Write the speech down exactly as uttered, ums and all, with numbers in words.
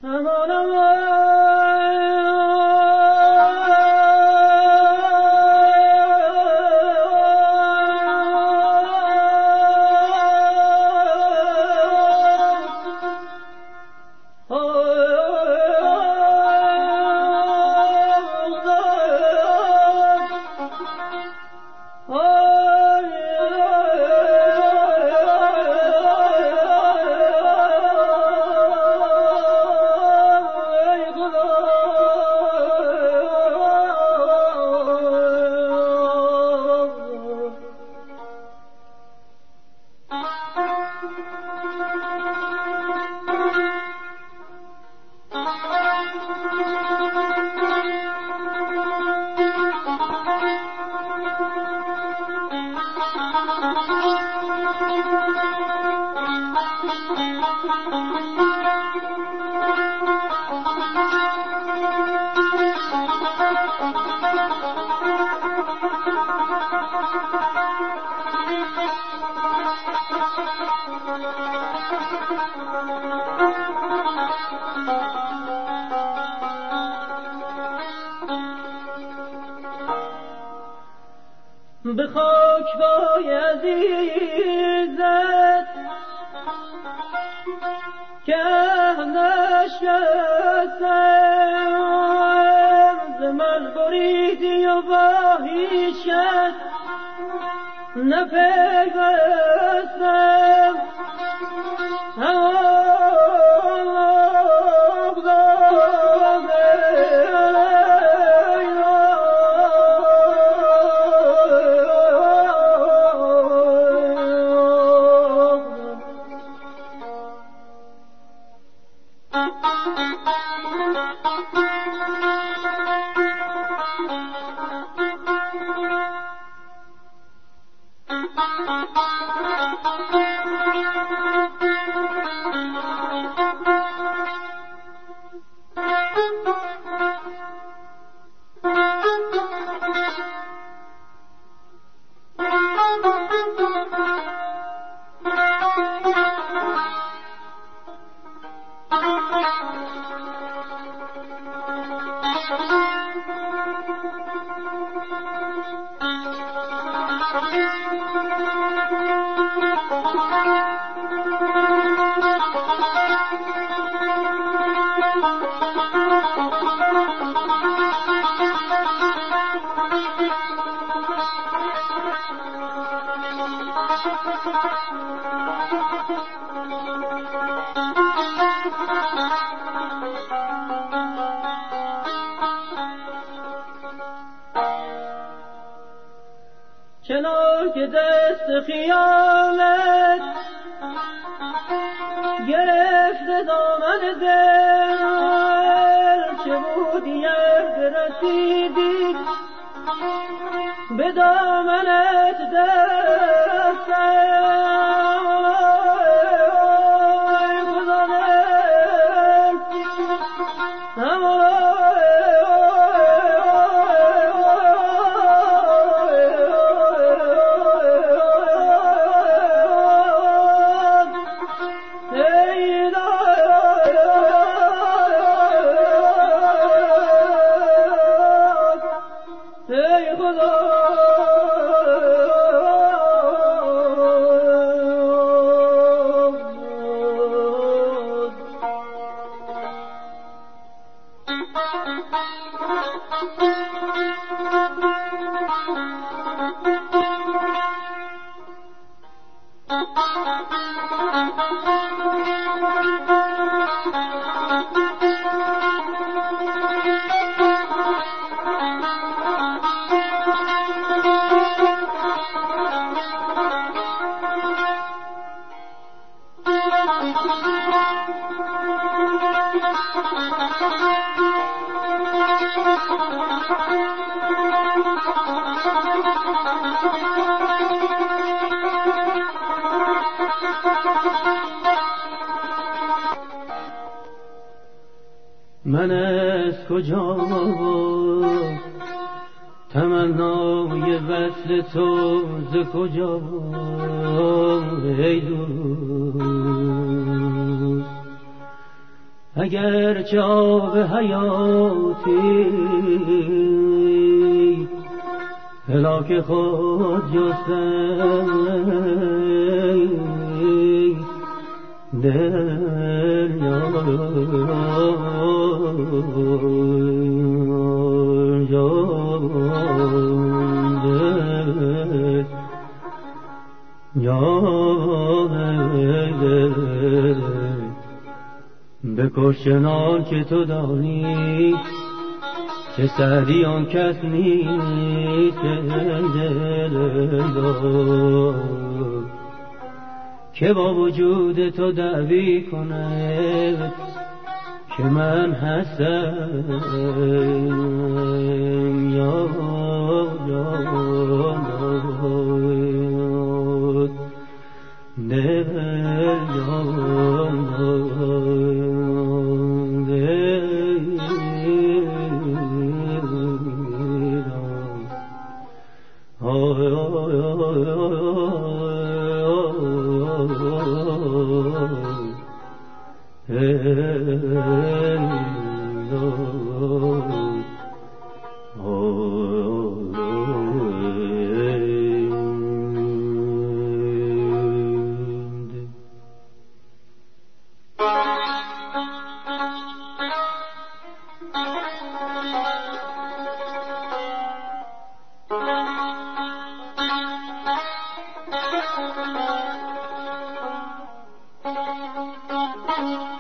به خاک بای عزیزت که نشستم ز من بریدی و با هیچ کس نپیوستم چنان که دست خیالت گرفت دامن دل چه بودی ار رسیدی به دامنت دستم من از کجا تمنای وصل تو ز کجا ای دوست اگر چه آب حیاتی هلاک خود جستم دل یار بکش چنان که تو دانی که سعدی آن کس نیست که با وجود تو دعوی کنه که من هستم یا یا دل Thank you.